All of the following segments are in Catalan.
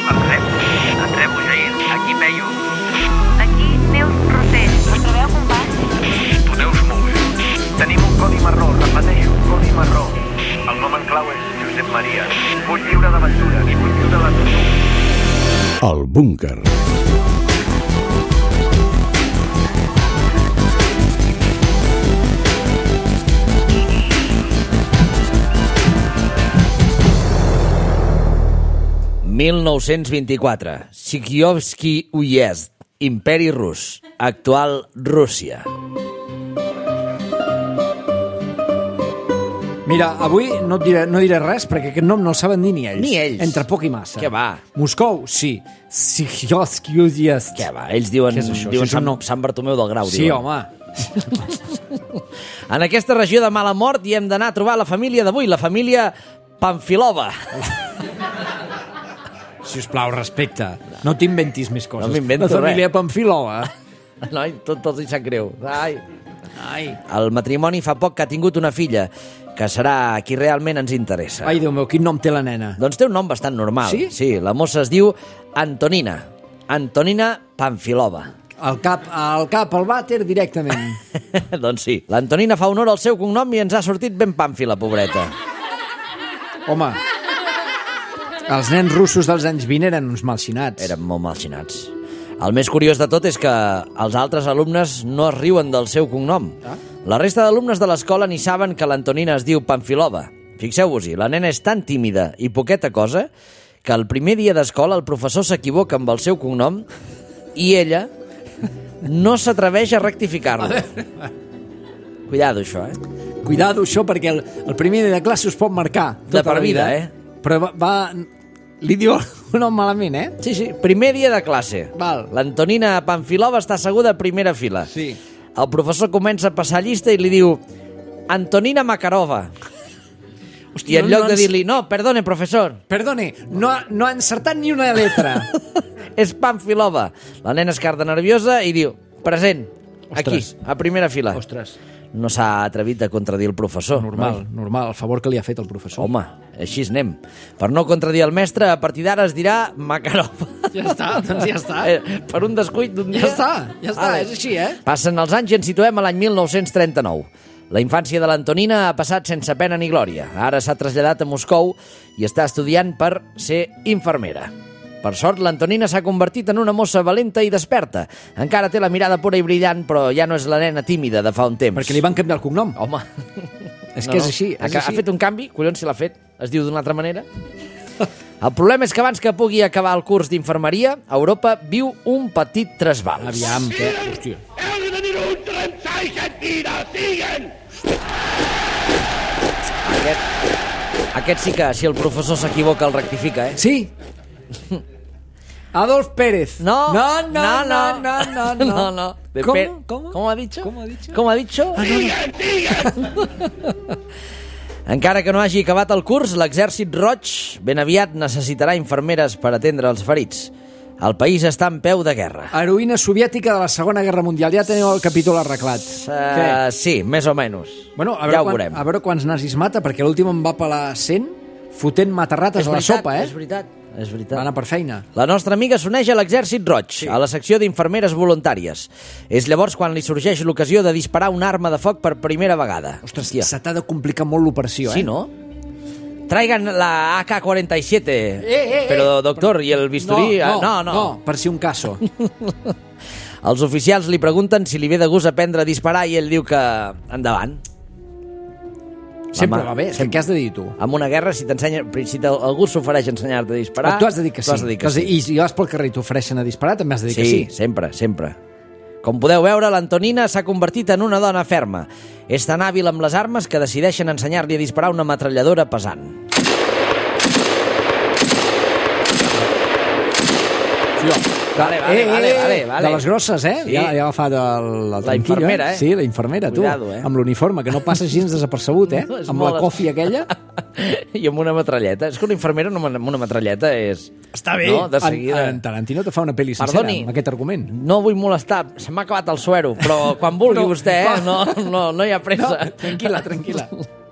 Entrevo, Jair. Aquí Peyu. Aquí Neus Rossell. Us trobeu, companys? Tu Neus Mus. Tenim un codi marró, repeteixo, codi marró. El nom en clau és Josep Maria. Vull viure d'aventures, vull viure la tortuga. El búnquer. «1924. Sikiovski Uyezd, Imperi Rus, actual Rússia». Mira, avui no diré res perquè aquest nom no el saben ni ells. Ni ells. Entre poc i massa. Què va? Moscou, sí. Sikiovski Uyezd. Què va? Ells diuen, Què és això? diuen Si és un Sant, nom. Sant Bartomeu del Grau. Sí, diuen. home. En aquesta regió de mala mort hi hem d'anar a trobar la família d'avui, la família Panfilova. Si us plau, respecte. No t'inventis més coses. No m'invento La família res. Panfilova. Noi, tots els hi sap greu. Ai. Ai. El matrimoni fa poc que ha tingut una filla, que serà qui realment ens interessa. Ai, Déu meu, quin nom té la nena? Doncs té un nom bastant normal. Sí? Sí, la mossa es diu Antonina. Antonina Panfilova. Al cap, al vàter, directament. Doncs sí. L'Antonina fa honor al seu cognom i ens ha sortit ben pàmfila, pobreta. Home, els nens russos dels anys 20 eren uns malxinats. Eren molt malxinats. El més curiós de tot és que els altres alumnes no es riuen del seu cognom. Ah? La resta d'alumnes de l'escola ni saben que l'Antonina es diu Panfilova. Fixeu-vos-hi, la nena és tan tímida i poqueta cosa que el primer dia d'escola el professor s'equivoca amb el seu cognom i ella no s'atreveix a rectificar-lo. Cuidado, això, Cuidado, això, perquè el primer dia de classe us pot marcar. De tota per la vida, Però li diu un nom malament, Sí, sí, primer dia de classe. Val. L'Antonina Panfilova està asseguda a primera fila. Sí. El professor comença a passar llista i li diu Antonina Makarova. I en lloc de dir-li, no, perdone, professor, Perdone, no ha encertat ni una letra. és Panfilova. La nena es carda nerviosa i diu, present, aquí, Ostres. a primera fila. Ostres, No s'ha atrevit a contradir el professor. normal, el favor que li ha fet el professor. Home, així anem. Per no contradir el mestre, a partir d'ara es dirà Makarova. Ja està, doncs ja està. Per un descuit d'un dia. Ja està, Vale. és així, Passen els anys i ens situem a l'any 1939. La infància de l'Antonina ha passat sense pena ni glòria. Ara s'ha traslladat a Moscou i està estudiant per ser infermera. Per sort, l'Antonina s'ha convertit en una mossa valenta i desperta. Encara té la mirada pura i brillant, però ja no és la nena tímida de fa un temps. Perquè li van canviar el cognom. Home, És que és així, és Ha així. fet un canvi? Collons, si l'ha fet. Es diu d'una altra manera. El problema és que abans que pugui acabar el curs d'infermeria, Europa viu un petit trasbals. Aviam, què? Hòstia. Aquest sí que, si el professor s'equivoca, el rectifica, Sí. Adolf Pérez. No, No. no. ¿Cómo? ¿Cómo ha dicho? ¿Cómo ha dicho? ¿Cómo ha dicho? Encara que no hagi acabat el curs, l'Exèrcit Roig ben aviat necessitarà infermeres per atendre els ferits. El país està en peu de guerra. Heroïna soviètica de la Segona Guerra Mundial. Ja teniu el capítol arreglat. Què? Sí, més o menys. Bueno, Ja ho veurem. a veure quants nazis mata, perquè l'últim en va pelar 100 fotent matarrates a la sopa, És veritat. Va anar per feina. La nostra amiga s'uneix a l'Exèrcit Roig, a la secció d'infermeres voluntàries. És llavors quan li sorgeix l'ocasió de disparar una arma de foc per primera vegada. Ostres, Hòstia. se t'ha de complicar molt l'operació, Sí, no? Traigan la AK-47. Però, doctor, ¿y el bisturí? No, per si un caso. Els oficials li pregunten si li ve de gust aprendre a disparar i ell diu que endavant. Sempre Home, va bé. sempre. Què has de dir, tu? En una guerra, si algú s'ofereix a ensenyar-te a disparar... Tu has de dir que sí. tu has de dir que sí. I si vas pel carrer i t'ofereixen a disparar, també has de dir que sí. sempre, sempre. Com podeu veure, l'Antonina s'ha convertit en una dona ferma. És tan hàbil amb les armes que decideixen ensenyar-li a disparar una metralladora pesant. Vale. De les grosses, Sí. Ja ha agafat el La tranquillo, infermera, Sí, la infermera, tu. Cuidado, Amb l'uniforme, que no passa gens desapercebut, És Amb molt- la cofi aquella. I amb una metralleta. És que una infermera amb una metralleta és... Està bé. No, de seguida. En Tarantino te fa una pel·li sencera Perdoni. amb aquest argument. No vull molestar, se m'ha acabat el suero, però quan vulgui vostè, no hi ha pressa. No, tranquil·la.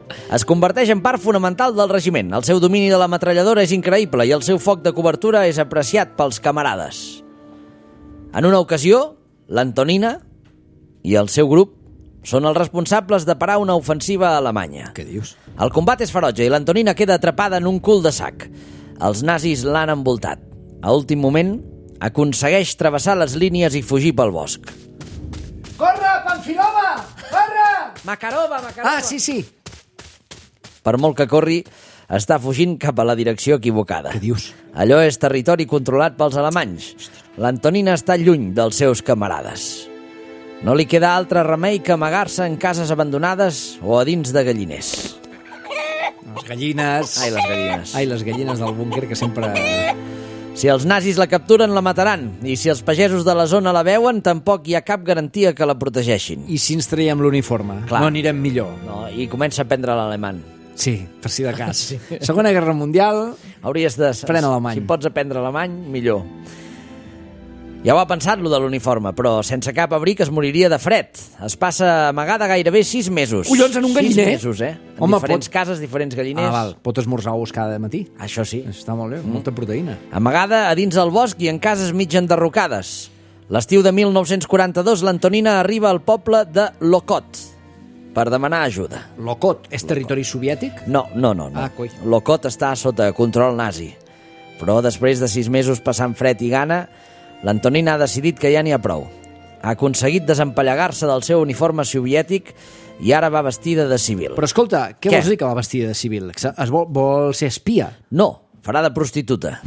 Es converteix en part fonamental del regiment. El seu domini de la metralladora és increïble i el seu foc de cobertura és apreciat pels camarades. En una ocasió, l'Antonina i el seu grup són els responsables de parar una ofensiva alemanya. Què dius? El combat és ferotge i l'Antonina queda atrapada en un cul de sac. Els nazis l'han envoltat. A últim moment, aconsegueix travessar les línies i fugir pel bosc. Corre, Panfilova! Corre! Makarova! Ah, sí. Per molt que corri, està fugint cap a la direcció equivocada. Què dius? Allò és territori controlat pels alemanys. L'Antonina està lluny dels seus camarades. No li queda altre remei que amagar-se en cases abandonades o a dins de galliners. Les gallines... Ai, les gallines del búnquer que sempre... Si els nazis la capturen, la mataran. I si els pagesos de la zona la veuen, tampoc hi ha cap garantia que la protegeixin. I si ens traiem l'uniforme? Clar. No anirem millor. No, i comença a aprendre l'alemany. Sí, per si de cas. Sí. Segona Guerra Mundial... Hauries de... Pren alemany. Si pots aprendre alemany, millor. Ja ho ha pensat, lo de l'uniforme, però sense cap abric es moriria de fred. Es passa amagada gairebé 6 mesos. Collons, en un galliner? 6 mesos, eh? En Home, diferents cases, diferents galliners. Val. Pot esmorzar ous cada matí. Això sí. Està molt bé, molta proteïna. Amagada a dins del bosc i en cases mig enderrocades. L'estiu de 1942, l'Antonina arriba al poble de Lokot per demanar ajuda. Lokot és territori soviètic? No. Ah, coi. Lokot està sota control nazi. Però després de 6 mesos passant fred i gana, l'Antonina ha decidit que ja n'hi ha prou. Ha aconseguit desempallegar-se del seu uniforme soviètic i ara va vestida de civil. Però escolta, què vols dir que va vestida de civil? Vol ser espia? No, farà de prostituta.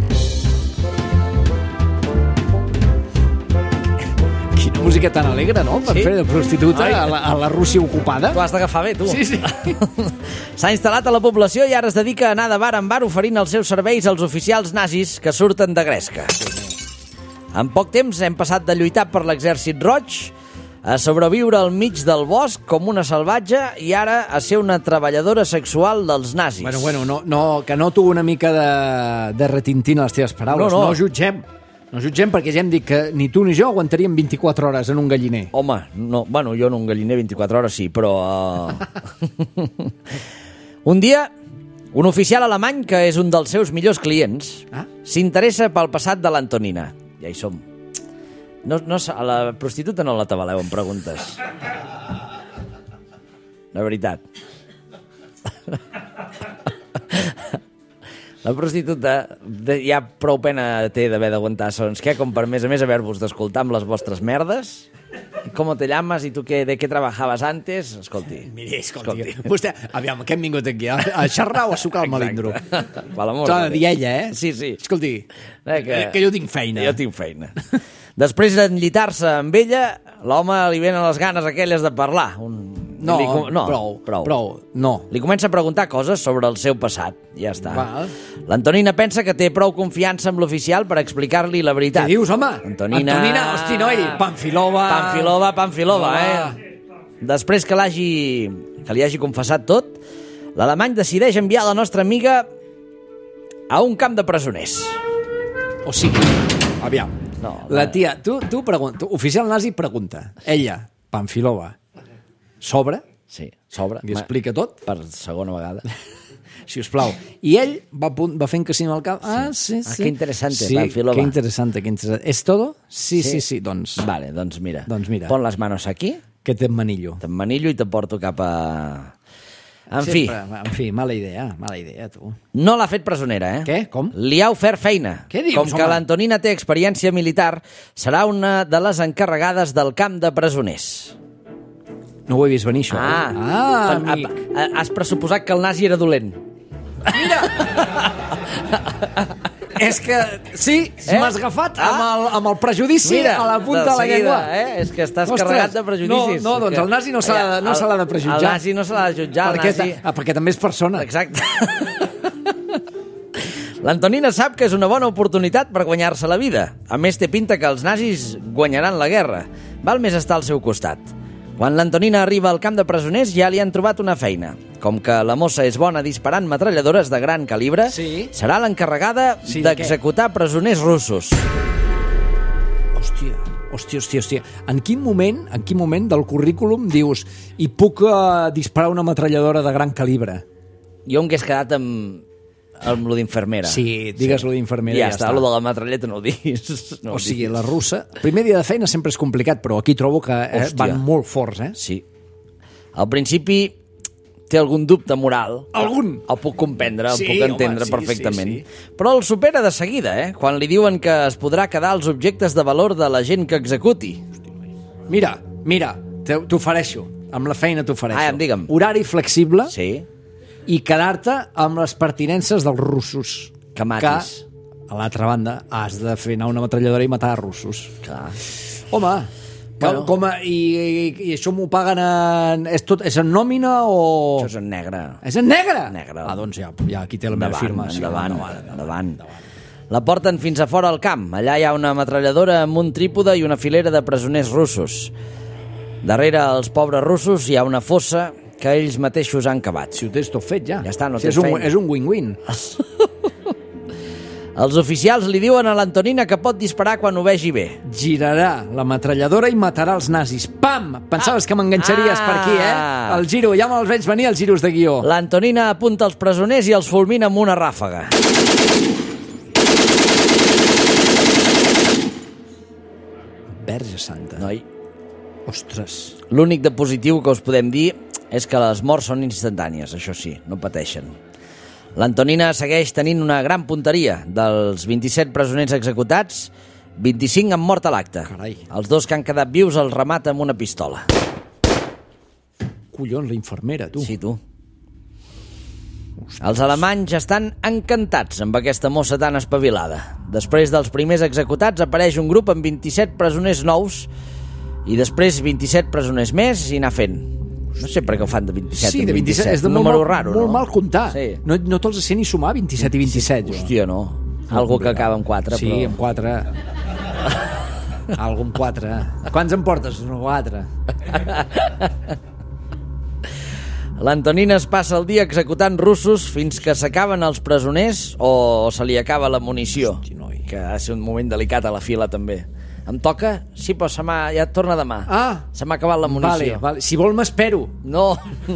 Quina música tan alegre, no? Per fer de prostituta a la Rússia ocupada. Tu has d'agafar bé, tu. Sí. S'ha instal·lat a la població i ara es dedica a anar de bar en bar oferint els seus serveis als oficials nazis que surten de gresca. En poc temps hem passat de lluitar per l'exèrcit roig a sobreviure al mig del bosc com una salvatge i ara a ser una treballadora sexual dels nazis. Bueno, que noto una mica de retintina a les teves paraules. No jutgem. No jutgem perquè ja hem dit que ni tu ni jo aguantaríem 24 hores en un galliner. Home, no, bueno, jo en un galliner 24 hores sí, però... Un dia, un oficial alemany, que és un dels seus millors clients, s'interessa pel passat de l'Antonina. Ja hi som. A la prostituta no la tabaleu amb preguntes. De veritat. La prostituta ja prou pena té d'haver d'aguantar sons. Què? Com per més a més haver-vos d'escoltar amb les vostres merdes? Com te llamas i tu de què trebajaves antes? Escolti. Miri, escolti. Vostè, aviam, que hem vingut aquí a xerrar o a sucar el melindro? Per l'amor. T'ho ha de dir ella, eh? Sí. Escolti, que jo tinc feina. Jo tinc feina. Després d'enllitar-se amb ella, l'home li venen les ganes aquelles de parlar. Prou. No. Li comença a preguntar coses sobre el seu passat. Ja està. Val. L'Antonina pensa que té prou confiança amb l'oficial per explicar-li la veritat. Què dius, home? Antonina, hosti, noi, Panfilova, Després que li hagi confessat tot, l'alemany decideix enviar la nostra amiga a un camp de presoners. O sigui, aviam. La tia, tu pregunta, oficial nazi pregunta. Ella, Panfilova, s'obre? Sí, s'obre. I explica tot? Per segona vegada. Si us plau. I ell va fent que sí amb el cap. Sí. Que interessante, Panfilova. Que interessante. ¿Es todo? Sí. Doncs... Vale, doncs mira. Pon les manos aquí. Que t'emmanillo. I te porto cap a... En fi, mala idea, tu. No l'ha fet presonera, eh? Què? Com? Li ha ofert feina. Què dius, Com que l'Antonina té experiència militar, serà una de les encarregades del camp de presoners. No ho he vist venir, això. Amic. Has pressuposat que el nazi era dolent. Mira! És que sí, m'has agafat amb el prejudici a la punta de la llengua. És que estàs carregat de prejudicis. No, doncs el nazi no se l'ha de prejutjar. El nazi no se l'ha de jutjar. Perquè també és persona. Exacte. L'Antonina sap que és una bona oportunitat per guanyar-se la vida. A més, té pinta que els nazis guanyaran la guerra. Val més estar al seu costat. Quan l'Antonina arriba al camp de presoners ja li han trobat una feina. Com que la mossa és bona disparant metralladores de gran calibre, serà l'encarregada d'executar presoners russos. Hòstia. Hòstia. En quin moment del currículum dius i puc disparar una metralladora de gran calibre? Jo em hagués quedat amb lo d'infermera. Sí, digues lo d'infermera i ja està. Lo de la metralleta no ho diguis. O sigui, la russa... Primer dia de feina sempre és complicat, però aquí trobo que van molt forts, Sí. Al principi té algun dubte moral. Algun? El puc comprendre, el puc entendre perfectament. Sí. Però el supera de seguida, quan li diuen que es podrà quedar els objectes de valor de la gent que executi. Mira, t'ofereixo. Amb la feina t'ofereixo. Digue'm. Horari flexible. Sí. I quedar-te amb les pertinences dels russos. Que matis. Que, a l'altra banda, has de fer anar una metralladora i matar russos. Clar. Home, i això m'ho paguen és en nòmina o... Això és en negre. És en negre? Negre. Doncs ja aquí té la meva firma. Endavant. La porten fins a fora al camp. Allà hi ha una metralladora amb un trípode i una filera de presoners russos. Darrere els pobres russos hi ha una fossa que ells mateixos han cavat. Si ho tens tot fet, ja. Ja està, no tens feina. És un win-win. Els oficials li diuen a l'Antonina que pot disparar quan ho vegi bé. Girarà la metralladora i matarà els nazis. Pam! Pensaves que m'enganxaries per aquí, El giro, ja me'ls veig venir, els giros de guió. L'Antonina apunta els presoners i els fulmina amb una ràfaga. Verge Santa. Noi. Ostres. L'únic de positiu que us podem dir és que les morts són instantànies, això sí, no pateixen. L'Antonina segueix tenint una gran punteria. Dels 27 presoners executats, 25 han mort a l'acte. Carai. Els 2 que han quedat vius els remata amb una pistola. Collons, la infermera, tu. Sí, tu. Els alemanys estan encantats amb aquesta mossa tan espavilada. Després dels primers executats apareix un grup amb 27 presoners nous i després 27 presoners més i anar fent. No sé per què ho fan de 27 sí, de 27. És de un número raro, molt mal comptar. Sí. No te'ls sé ni sumar 27 i 27. Hòstia, no. Algo que acaba en 4, sí, però... Sí, en 4. Algo en 4. Quants en portes? 4. L'Antonina es passa el dia executant russos fins que s'acaben els presoners o se li acaba la munició. Hosti, noi. Que ha de ser un moment delicat a la fila, també. Em toca? Sí, però ja et torna demà. Se m'ha acabat la munició. Vale. Si vol m'espero. No.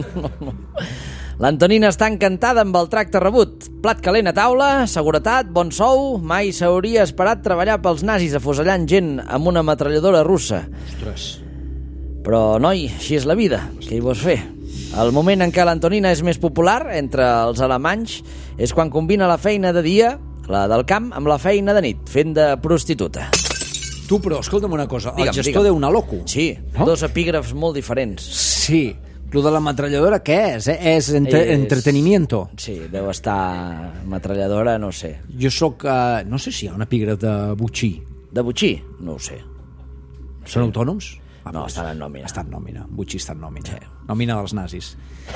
L'Antonina està encantada amb el tracte rebut. Plat calent a taula, seguretat, bon sou. Mai s'hauria esperat treballar pels nazis afusellant gent amb una metralladora russa. Ostres. Però, noi, així és la vida. Què hi vols fer? El moment en què l'Antonina és més popular entre els alemanys és quan combina la feina de dia, la del camp, amb la feina de nit, fent de prostituta. Tu, però, escolta'm una cosa. El gestor deu anar loco. Sí, no? 2 epígrafs molt diferents. Sí. Lo de la metralladora, què és? És entretenimiento? Sí, deu estar metralladora, no sé. Jo sóc... no sé si hi ha un epígraf de Butxí. De Butxí? No ho sé. Són autònoms? No, estan en nòmina. Estan en nòmina. Butxí està en nòmina. Sí. Nòmina dels nazis.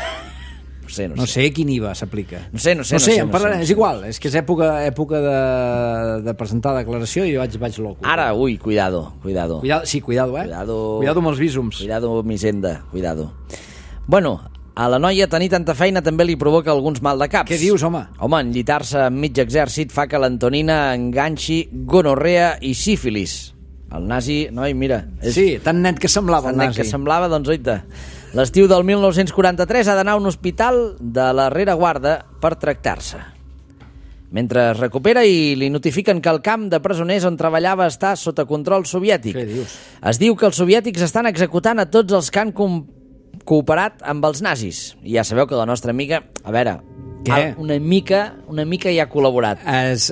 No sé quin IVA s'aplica. No sé, en parlarem, és igual. És que és època de presentar declaració i jo vaig loco. Ara, cuidado. Sí, cuidado, Cuidado amb els vísums. Cuidado, misenda, cuidado. Bueno, a la noia tenir tanta feina també li provoca alguns mal de caps. Què dius, home? Home, enllitar-se amb mig exèrcit fa que l'Antonina enganxi gonorrea i sífilis. El nazi, noi, mira... Sí, tan net que semblava el nazi. Tan net que semblava, doncs, oita. L'estiu del 1943 ha d'anar a un hospital de la rereguarda per tractar-se. Mentre es recupera i li notifiquen que el camp de presoners on treballava està sota control soviètic. Què dius? Es diu que els soviètics estan executant a tots els que han cooperat amb els nazis. I ja sabeu que la nostra amiga... A veure... Què? Una mica hi ha col·laborat.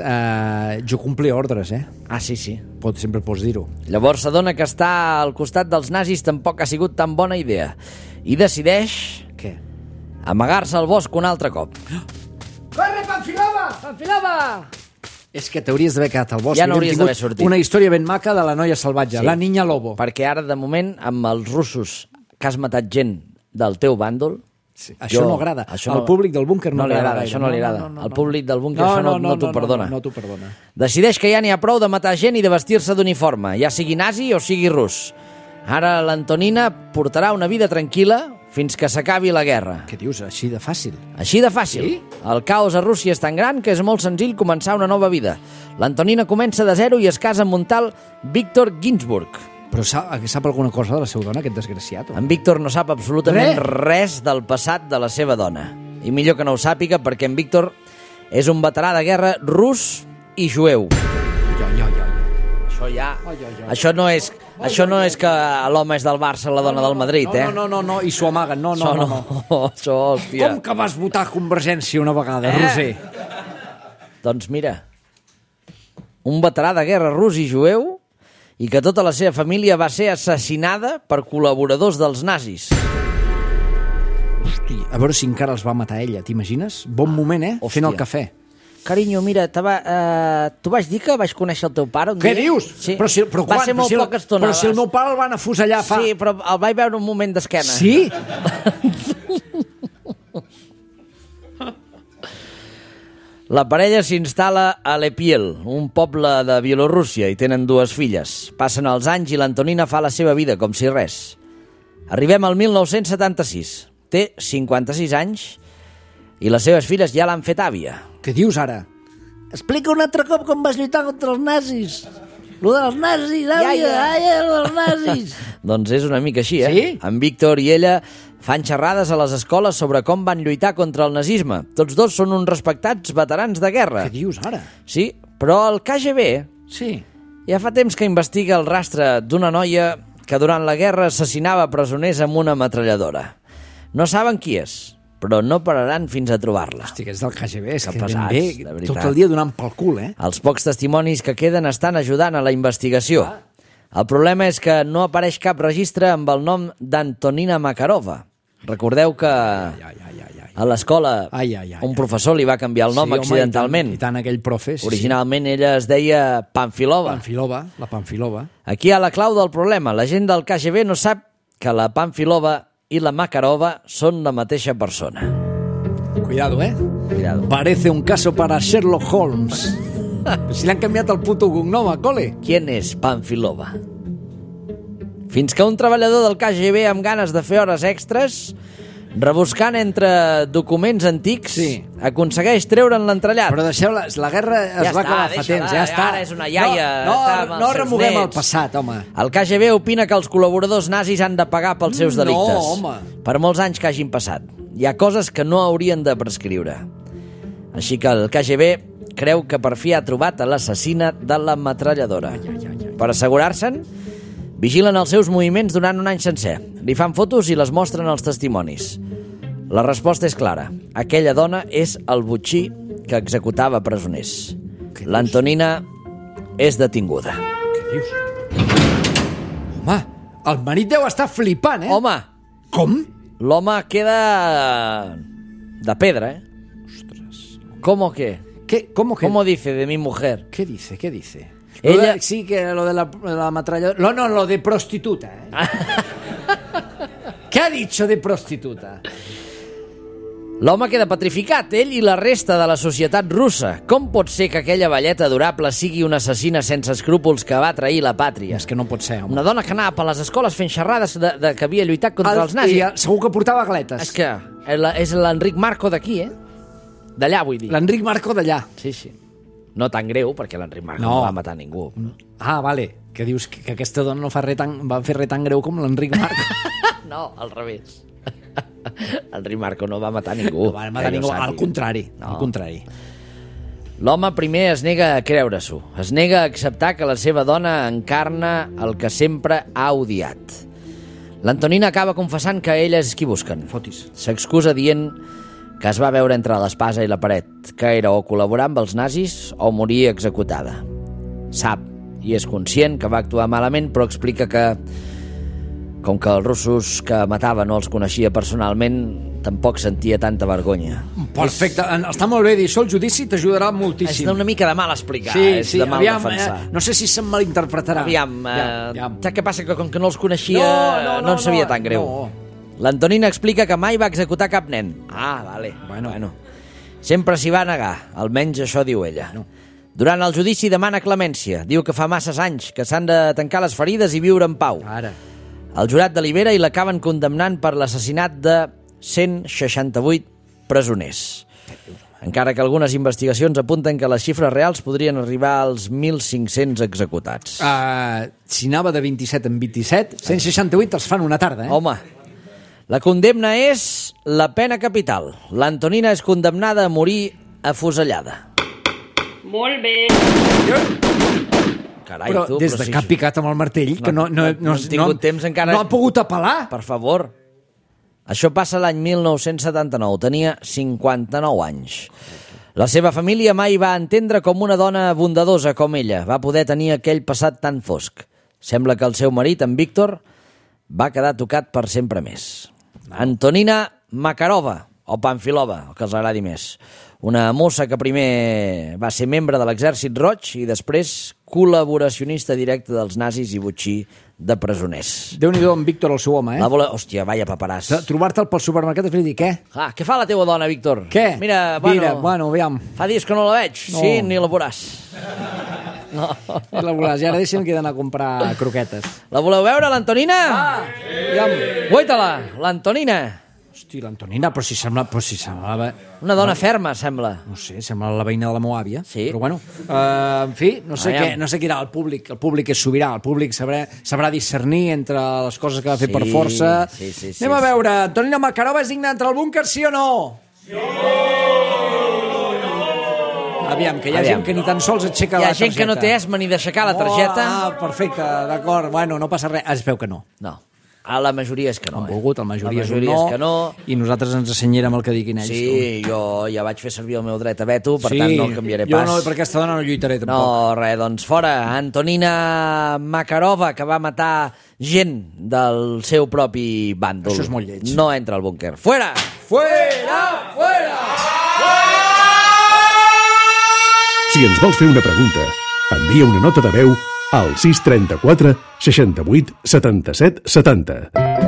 Jo complia ordres, Sí. Sempre pots dir-ho. Llavors s'adona que estar al costat dels nazis tampoc ha sigut tan bona idea. I decideix... Què? Amagar-se al bosc un altre cop. Corre, Panfilova! És que t'hauries d'haver quedat al bosc. Ja no hauries d'haver sortit. Una història ben maca de la noia salvatge, la niña lobo. Perquè ara, de moment, amb els russos que has matat gent del teu bàndol... Sí. Això no agrada. Al públic del búnquer no li agrada. Això no li agrada. Al públic del búnquer això no t'ho perdona. No t'ho perdona. Decideix que ja n'hi ha prou de matar gent i de vestir-se d'uniforme, ja sigui nazi o sigui rus. Ara l'Antonina portarà una vida tranquil·la fins que s'acabi la guerra. Què dius? Així de fàcil? Així de fàcil. Sí? El caos a Rússia és tan gran que és molt senzill començar una nova vida. L'Antonina comença de zero i es casa amb un tal Víctor Ginsburg, Però sap alguna cosa de la seva dona, aquest desgraciat? En Víctor no sap absolutament res del passat de la seva dona. I millor que no ho sàpiga, perquè en Víctor és un veterà de guerra rus i jueu. Això ja... Això no és que l'home és del Barça, la dona del Madrid, eh? No, i s'ho amaguen. No. Això, hòstia. Com que vas votar Convergència una vegada, Roser? Doncs mira, un veterà de guerra rus i jueu i que tota la seva família va ser assassinada per col·laboradors dels nazis. Hosti, a veure si encara els va matar ella, t'imagines? Bon moment, Hòstia. Fent el cafè. Carinyo, mira, tu vaig dir que vaig conèixer el teu pare un Què dia? dius? Sí. Però va ser molt poca estona. Però si el meu pare el van afusellar fa... Sí, però el vaig veure un moment d'esquena. Sí? La parella s'instal·la a Lepiel, un poble de Bielorússia, i tenen 2 filles. Passen els anys i l'Antonina fa la seva vida com si res. Arribem al 1976. Té 56 anys i les seves filles ja l'han fet àvia. Què dius ara? Explica un altre cop com vas lluitar contra els nazis. Lo dels nazis, àvia, lo dels nazis. Doncs és una mica així, eh? Sí? En Víctor i ella fan xerrades a les escoles sobre com van lluitar contra el nazisme. Tots 2 són uns respectats veterans de guerra. Què dius ara? Sí, però el KGB Sí. ja fa temps que investiga el rastre d'una noia que durant la guerra assassinava presoners amb una metralladora. No saben qui és, però no pararan fins a trobar-la. Hosti, que és del KGB, és que pesats, ben de bé, veritat. tot el dia donant pel cul, eh? Els pocs testimonis que queden estan ajudant a la investigació. El problema és que no apareix cap registre amb el nom d'Antonina Makarova. Recordeu que a l'escola un professor li va canviar el nom accidentalment. I tant aquell profe. Sí, Originalment ella es deia Panfilova. La Panfilova. Aquí hi ha la clau del problema. La gent del KGB no sap que la Panfilova i la Makarova són la mateixa persona. Cuidado, eh? Cuidado. Parece un caso para Sherlock Holmes. Si l'han canviat el puto cognom a cole. ¿Quién és Panfilova? Fins que un treballador del KGB amb ganes de fer hores extres, rebuscant entre documents antics, aconsegueix treure'n l'entrellat. Però deixeu-la, la guerra es va acabar fa temps, ja està. Ara és una iaia. No remoguem el passat, home. El KGB opina que els col·laboradors nazis han de pagar pels seus delictes. No, home. Per molts anys que hagin passat. Hi ha coses que no haurien de prescriure. Així que el KGB creu que per fi ha trobat a l'assassina de la metralladora. Per assegurar-se'n, vigilen els seus moviments durant un any sencer. Li fan fotos i les mostren als testimonis. La resposta és clara. Aquella dona és el botxí que executava presoners. L'Antonina és detinguda. Què dius? Home, el marit deu estar flipant, eh? Home! Com? L'home queda de pedra, eh? Ostres. ¿Cómo qué? ¿Cómo que? ¿Cómo dice de mi mujer? ¿Qué dice? Ella... Sí, que lo de la ametralladora... No, lo de prostituta. ¿Qué ha dicho de prostituta? L'home queda petrificat, ell i la resta de la societat russa. Com pot ser que aquella velleta adorable sigui una assassina sense escrúpols que va trair la pàtria? És que no pot ser, home. Una dona que anava per les escoles fent xerrades de que havia lluitat contra els nazis. I segur que portava galetes. És que és l'Enric Marco d'aquí, eh? D'allà, vull dir. L'Enric Marco d'allà. Sí. No tan greu, perquè l'Enric Marco no va matar ningú. Ah, vale. Que dius que aquesta dona no va fer res tan greu com l'Enric Marco. No, al revés. Enric Marco no va matar ningú. No va matar ningú, al contrari. No. Al contrari. L'home primer es nega a creure-s'ho. Es nega a acceptar que la seva dona encarna el que sempre ha odiat. L'Antonina acaba confessant que ella és qui busquen. Fotis. S'excusa dient que es va veure entre l'espasa i la paret, que era o col·laborar amb els nazis o morir executada. Sap i és conscient que va actuar malament, però explica que, com que els russos que matava no els coneixia personalment, tampoc sentia tanta vergonya. Perfecte, està molt bé dir això, el judici t'ajudarà moltíssim. És una mica de mal explicar, és de mal defensar. No sé si se'm malinterpretarà. Aviam, saps què passa? Que com que no els coneixia no en sabia tan greu. No. L'Antonina explica que mai va executar cap nen. Ah, vale. Bueno. Sempre s'hi va negar, almenys això diu ella. No. Durant el judici demana clemència. Diu que fa masses anys que s'han de tancar les ferides i viure en pau. Ara. El jurat delibera i l'acaben condemnant per l'assassinat de 168 presoners. encara que algunes investigacions apunten que les xifres reals podrien arribar als 1.500 executats. Si anava de 27 en 27, 168 els fan una tarda, Home, la condemna és la pena capital. L'Antonina és condemnada a morir afusellada. Molt bé. Carai, Però des de que ha picat amb el martell, que no han tingut temps encara... No ha pogut apel·lar. Per favor. Això passa l'any 1979. Tenia 59 anys. La seva família mai va entendre com una dona bondadosa com ella va poder tenir aquell passat tan fosc. Sembla que el seu marit, en Víctor, va quedar tocat per sempre més. Antonina Makarova, o Panfilova, el que els agradi més. Una mossa que primer va ser membre de l'Exèrcit Roig i després col·laboracionista directe dels nazis i botxí de presoners. Déu-n'hi-do, en Víctor, el seu home, Hòstia, vaya paperàs. Trobar-te'l pel supermercat i dir, què? Què fa la teva dona, Víctor? Què? Mira, aviam. Fa dies que no la veig. No. Sí, ni la veuràs. No. I la veuràs. I ara deixa'm que he d'anar a comprar croquetes. La voleu veure, l'Antonina? Aviam. Guaita-la, l'Antonina. Hosti, l'Antonina, però si semblava... Una dona ferma, sembla. No sé, sembla la veïna de la meva àvia. Sí. Però bueno, en fi, no sé què dirà el públic. El públic és sobirà. El públic sabrà discernir entre les coses que va fer per força. Sí. Anem a veure, Antonina Makarova és digna d'entrar al búnquer, sí o no? Sí. Aviam, que hi ha gent que ni tan sols aixeca la targeta. Hi ha gent que no té esma ni d'aixecar la targeta. Perfecte, d'acord. Bueno, no passa res. Es veu que no. No. A la majoria és que no. Han volgut, la majoria és que no. I nosaltres ens assenyerem el que diguin ells. Sí, jo ja vaig fer servir el meu dret a veto, per tant no el canviaré pas. Jo no, per aquesta dona no lluitaré tampoc. No, res, doncs fora. Antonina Makarova, que va matar gent del seu propi bàndol. Això és molt lleig. No entra al búnquer. Fuera! Fuera! Fuera! Si ens vols fer una pregunta, envia una nota de veu al 634 68 77 70.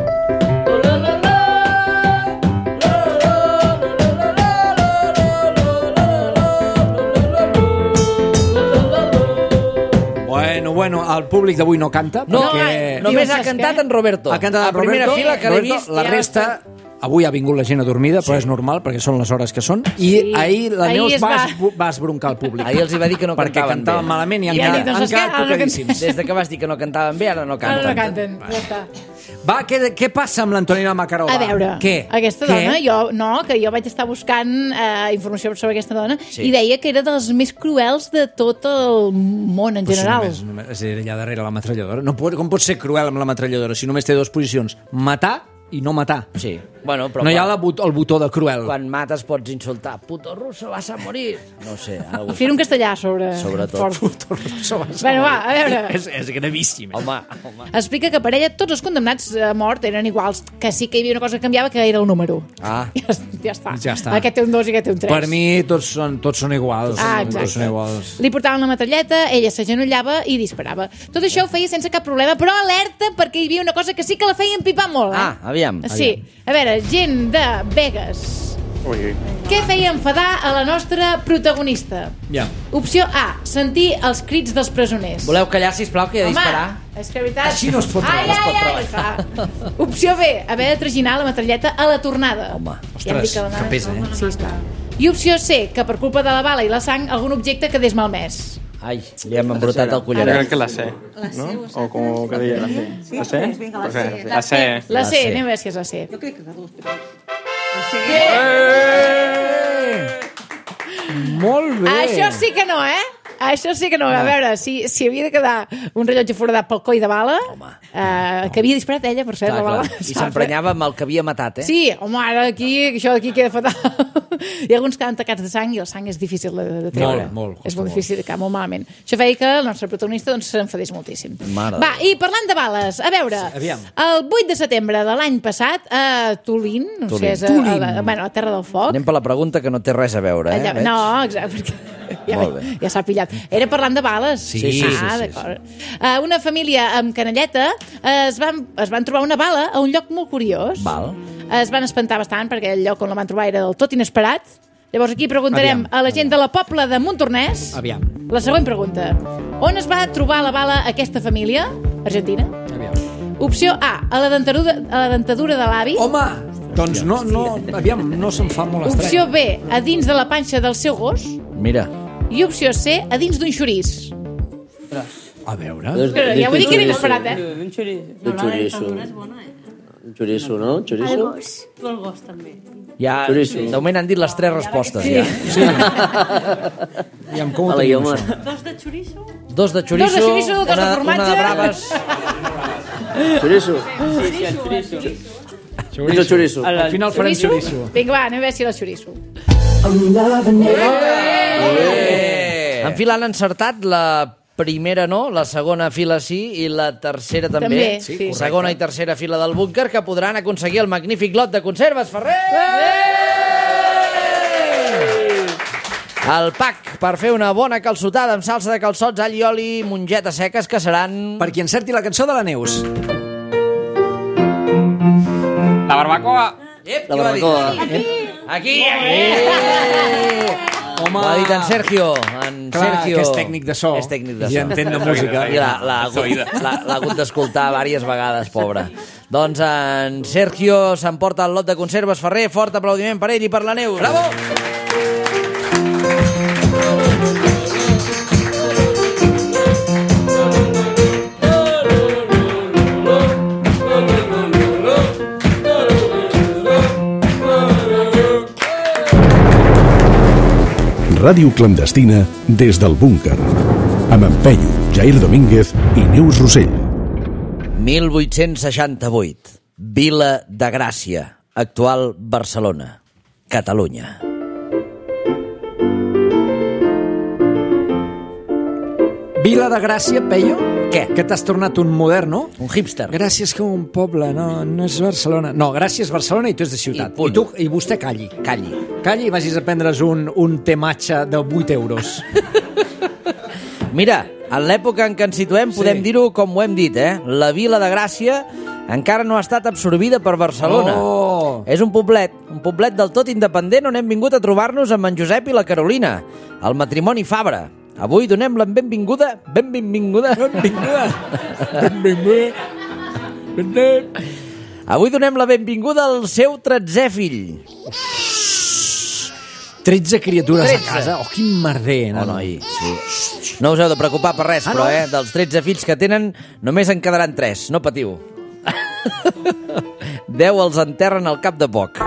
Bueno, el públic d'avui no canta. No, perquè... només ha cantat en Roberto. Ha cantat en Roberto. A primera fila que l'he vist. La resta... Avui ha vingut la gent adormida, però és normal, perquè són les hores que són. I ahir la Neus va esbroncar el públic. Ahir els va dir que no cantaven bé. Perquè cantaven malament i han quedat tocadíssims. Des que vas dir que no cantaven bé, ara no canten. Ara no canten, ja està. Va, què passa amb l'Antonina Makarova? A veure, què? Aquesta dona, jo vaig estar buscant informació sobre aquesta dona i deia que era de les més cruels de tot el món en general. És allà darrere la metralladora. Com pot ser cruel amb la metralladora si només té dues posicions? Matar i no matar. Sí. Bueno, però no hi ha el botó de cruel. Quan mates pots insultar. Puto russo, vas a morir. No sé. Fer un castellà sobretot. Puto russo, vas a morir. Bueno, va, a veure. És gravíssim. Home. Explica que per ella tots els condemnats a mort eren iguals, que sí que hi havia una cosa que canviava, que era el número. Ja està. Aquest té un 2 i aquest té un 3. Per mi tots són iguals. Exacte. Tots són iguals. Li portaven la metralleta, ella s'agenollava i disparava. Tot això ho feia sense cap problema, però alerta perquè hi havia una cosa que sí que la feien pipar molt. Aviam. Sí. A veure, gent de Vegas. Què feia enfadar a la nostra protagonista? Opció A, sentir els crits dels presoners. Voleu callar, sisplau, que he de disparar? Home, és que veritat... Així no es pot treballar. Opció B, haver de traginar la metralleta a la tornada. Home, ostres, que pesa, Sí, esclar. I opció C, que per culpa de la bala i la sang algun objecte quedés malmès. Ai, li hem embrutat el collaret. Crec que la C, ¿no? O como que diga la C. ¿La C? La C. La C, anem a veure si és la C. Jo crec que les dues. Molt bé. Això sí que no, Això sí que no. A veure, si havia de quedar un rellotge foradat pel coll de bala, que havia disparat ella, per cert, la bala. I s'emprenyava amb el que havia matat, Sí, home, ara això d'aquí queda fatal. Hi ha alguns que han tacats de sang i el sang és difícil de treure. Molt. És molt difícil de quedar molt malament. Això feia que el nostre protagonista s'enfadés moltíssim. Va, i parlant de bales, a veure, el 8 de setembre de l'any passat, a Tulin, no sé, és a Terra del Foc. Anem per la pregunta que no té res a veure, No, exacte, perquè ja s'ha pillat. Era parlant de bales. Sí. D'acord. Una família amb canelleta es van trobar una bala a un lloc molt curiós. Es van espantar bastant perquè el lloc on la van trobar era del tot inesperat. Llavors aquí preguntarem a la gent de la Pobla de Montornès la següent pregunta. On es va trobar la bala aquesta família? Argentina. Opció A, a la dentadura de l'avi. Home, Doncs aviam, no se'm fa molt estrany. Opció B, a dins de la panxa del seu gos. Mira. I opció C, a dins d'un xorís. A veure... Però ja vull dir que era inesperat, Un chorizo. Un chorizo, no? Chorizo? El gos també. Ja, de moment han dit les 3 respostes, ja. Sí. Aviam, com ho tenim, això? 2 de chorizo. 2 de chorizo, 2 de formatge. una de braves. Chorizo. Sí, el chorizo. Chorizo, chorizo. Al final farem chorizo. Vinga, va, anem a veure si era el xoriço. En fila han encertat la primera no, la segona fila sí i la tercera també. També, sí. Segona i tercera fila del búnquer que podran aconseguir el magnífic lot de conserves Ferrer! El pack per fer una bona calçotada amb salsa de calçots, all i oli, mongetes seques que seran... Per qui encerti la cançó de la Neus. La barbacoa. La barbacoa. Aquí! Home! Ho ha dit en Sergio. Clar, que és tècnic de so. És tècnic de so. I entén de música. I l'ha hagut d'escoltar diverses vegades, pobre. Doncs en Sergio s'emporta el lot de conserves Ferrer. Fort aplaudiment per ell i per la Neus. Bravo! Ràdio clandestina des del búnquer. Amb en Peyu, Jair Domínguez i Neus Rossell. 1868. Vila de Gràcia. Actual Barcelona. Catalunya. Vila de Gràcia, Peyu? Què? Que t'has tornat un modern, no? Un hipster. Gràcies que un poble, no és Barcelona. No, gràcies Barcelona i tu és de ciutat. I vostè calli. Calli i vagis a prendre's un tematge de 8 euros. Mira, en l'època en què ens situem podem dir-ho com ho hem dit, La Vila de Gràcia encara no ha estat absorbida per Barcelona. Oh. És un poblet del tot independent on hem vingut a trobar-nos amb en Josep i la Carolina, el matrimoni Fabra. Avui donem la benvinguda. Avui donem la benvinguda al seu 13è fill. 13 criatures a casa. Oh, quin merder, no? Noi, sí. No us heu de preocupar per res, però, dels 13 fills que tenen, només en quedaran 3. No patiu. 10 els enterren al cap de poc.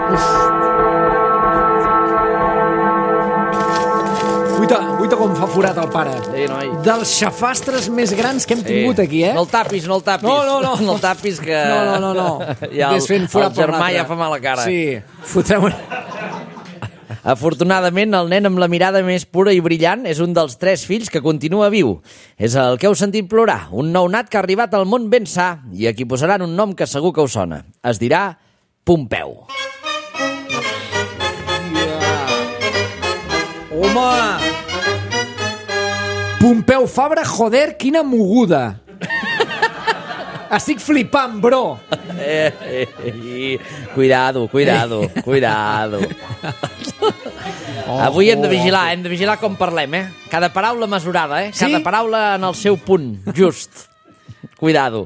Guita com fa forat el pare. Sí, noi. Dels xafastres més grans que hem tingut aquí, No el tapis. No el tapis, que... No. Ja el germà ja fa mala cara. Sí, fotrem una... Afortunadament, el nen amb la mirada més pura i brillant és un dels 3 fills que continua viu. És el que heu sentit plorar, un nounat que ha arribat al món ben sa i a qui posaran un nom que segur que us sona. Es dirà Pompeu. Home! Pompeu Fabra, joder, quina moguda! Estic flipant, bro! Cuidado. Avui hem de vigilar com parlem, Cada paraula mesurada, Cada paraula en el seu punt, just. Cuidado.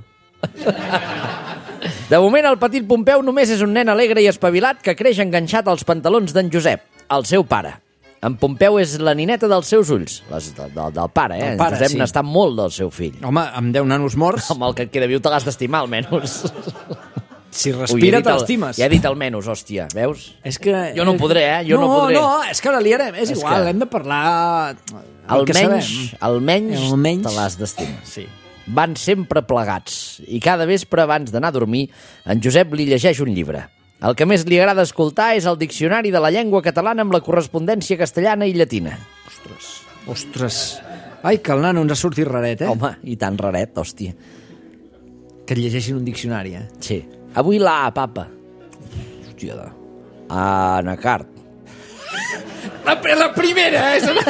De moment, el petit Pompeu només és un nen alegre i espavilat que creix enganxat als pantalons d'en Josep, el seu pare. En Pompeu és la nineta dels seus ulls, del pare, El pare, Josep n'està molt del seu fill. Home, amb 10 nanos morts... Amb el que et queda viu te l'has d'estimar, almenys. Si respira, te l'estimes. Ja he dit almenys, hòstia, veus? És que... Jo no podré, Jo no podré. No, és que ara liarem, és igual, hem de parlar... Almenys te l'has d'estimar. Sí. Van sempre plegats, i cada vespre abans d'anar a dormir, en Josep li llegeix un llibre. El que més li agrada escoltar és el diccionari de la llengua catalana amb la correspondència castellana i llatina. Ostres. Ai, que el nano ens ha sortit raret, Home, i tan raret, hòstia. Que et llegeixin un diccionari, Sí. Avui la papa. Hòstia, anacart. La primera,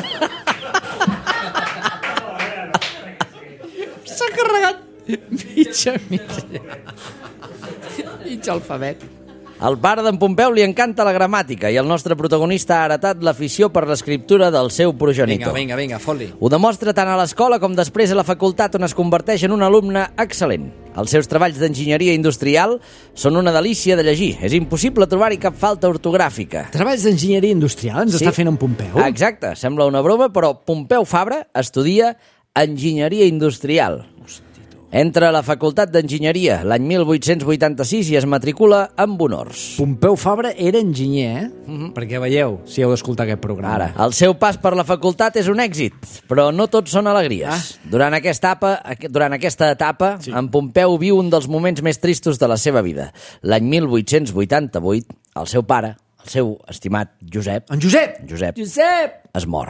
S'ha carregat mitja alfabet. Al pare d'en Pompeu li encanta la gramàtica i el nostre protagonista ha heretat l'afició per l'escriptura del seu progenitor. Vinga, fot-li. Ho demostra tant a l'escola com després a la facultat, on es converteix en un alumne excel·lent. Els seus treballs d'enginyeria industrial són una delícia de llegir. És impossible trobar-hi cap falta ortogràfica. Treballs d'enginyeria industrial ens està fent en Pompeu? Exacte, sembla una broma, però Pompeu Fabra estudia enginyeria industrial. Entra a la Facultat d'Enginyeria l'any 1886 i es matricula amb honors. Pompeu Fabra era enginyer, Perquè veieu, si heu d'escoltar aquest programa. Ara, el seu pas per la facultat és un èxit, però no tots són alegries. Durant aquesta etapa, en Pompeu viu un dels moments més tristos de la seva vida. L'any 1888, el seu pare, el seu estimat Josep... En Josep! Josep! Es mor.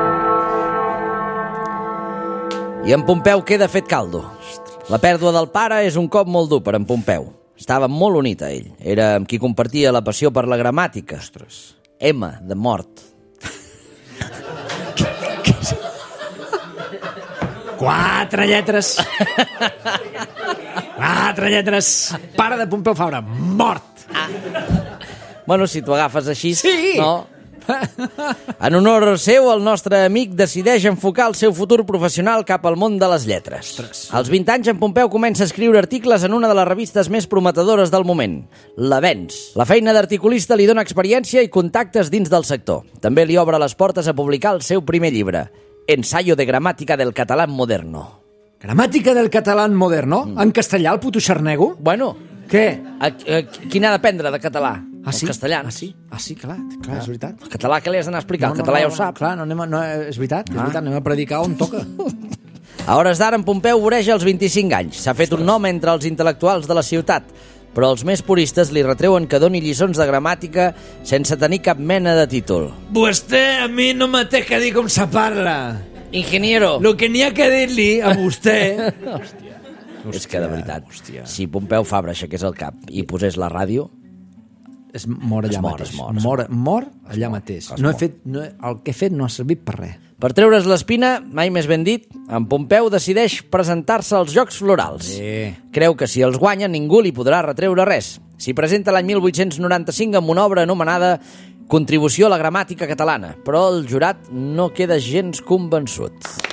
I en Pompeu queda fet caldo. La pèrdua del pare és un cop molt dur per en Pompeu. Estava molt unit a ell. Era amb qui compartia la passió per la gramàtica. M, de mort. 4 lletres. 4 lletres. Pare de Pompeu Fabra, mort. Bueno, si t'ho agafes així... Sí! No. En honor seu, el nostre amic decideix enfocar el seu futur professional cap al món de les lletres. Als 20 anys, en Pompeu comença a escriure articles en una de les revistes més prometedores del moment, l'Avenç. La feina d'articulista li dona experiència i contactes dins del sector. També li obre les portes a publicar el seu primer llibre, Ensayo de gramática del catalán moderno. Gramàtica del català moderno? En castellà, el puto xarnego? Bueno, què? Qui n'ha d'aprendre de català? Sí? Els castellans. Sí, clar, és veritat. El català que li has d'anar a explicar? El català ja ho sap. Clar, és veritat, anem a predicar on toca. A hores d'ara, en Pompeu voreja els 25 anys. S'ha fet un nom entre els intel·lectuals de la ciutat, però els més puristes li retreuen que doni lliçons de gramàtica sense tenir cap mena de títol. Vostè a mi no me té que dir com se parla. Ingeniero. Lo que n'hi ha que dir-li a vostè... És que, de veritat, si Pompeu Fabra aixequés el cap i posés la ràdio... Mor allà mateix. Mor allà mateix. El que he fet no ha servit per res. Per treure's l'espina, mai més ben dit, en Pompeu decideix presentar-se als Jocs Florals. Creu que si els guanya ningú li podrà retreure res. S'hi presenta l'any 1895 amb una obra anomenada Contribució a la gramàtica catalana, però el jurat no queda gens convençut.